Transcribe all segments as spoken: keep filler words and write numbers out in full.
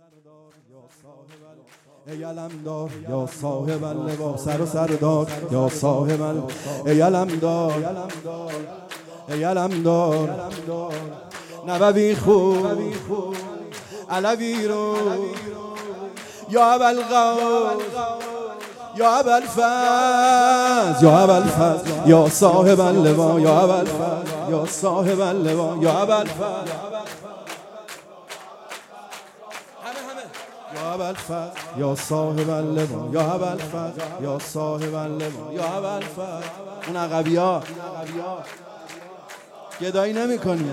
ای علمدار یا صاحب اللوا، سر و سردار یا صاحب اللوا. ای علمدار ای علمدار نبوی خوب علوی رو یا ابوالقوس یا ابوالفضل یا ابوالفضل یا صاحب اللوا، یا ابوالفضل یا صاحب اللوا، یا ابوالفضل یا ابوالفضل یا صاحب اللوا، یا ابوالفضل یا صاحب اللوا، یا ابوالفضل. اون عقبی‌ها گدایی نمی‌کنی.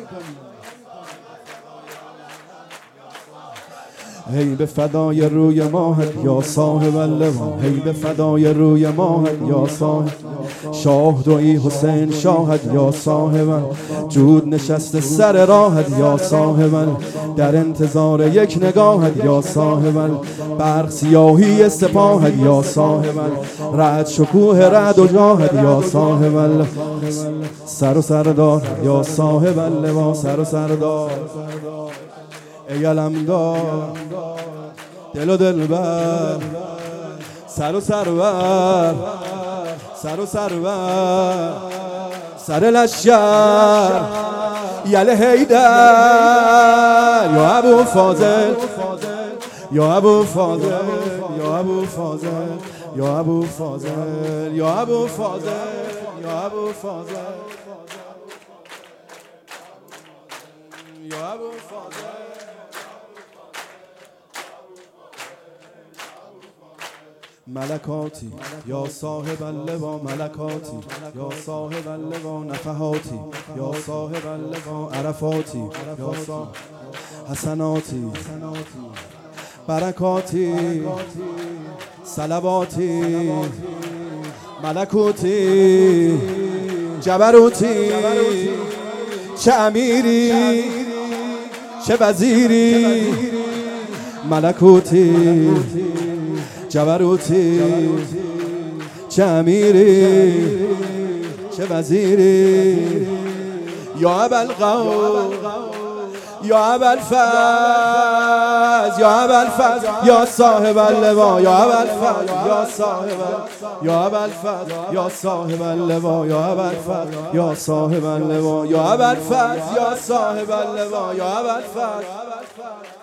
هی به فدای روی ماهت یا صاحب اللوا، هی به فدای روی ماهت یا صاحب شاه دویی حسین شاهت یا صاحب جود نشست سر راهت یا صاحب در انتظار یک نگاهت یا صاحب برق سیاهی سپاهت یا صاحب رعد شکوه رعد و جاهت یا صاحب سر و سردار یا صاحب اللوا، سر و سردار. ای علمدار دل و دلبر سر و سرور سر و سرور سر لشکر یل حیدر یا ابو فاضل یا ابو فاضل یا ابو فاضل یا ابو فاضل یا ابو فاضل یا ابو فاضل یا ابو فاضل. ملکاتی یا صاحب اللوا، ملکاتی یا صاحب اللوا، نفحاتی یا صاحب اللوا، عرفاتی یا صاحب حسناتی برکاتی صلواتی ملکوتی جبروتی چه امیری چه وزیری ملکوتی جبروتی چه امیری چه وزیری یا ابوالقوس یا ابوالفضل یا ابوالفضل یا صاحب اللوا، یا ابوالفضل یا صاحب یا ابوالفضل یا صاحب اللوا، یا ابوالفضل یا صاحب اللوا، یا ابوالفضل یا صاحب اللوا، یا ابوالفضل.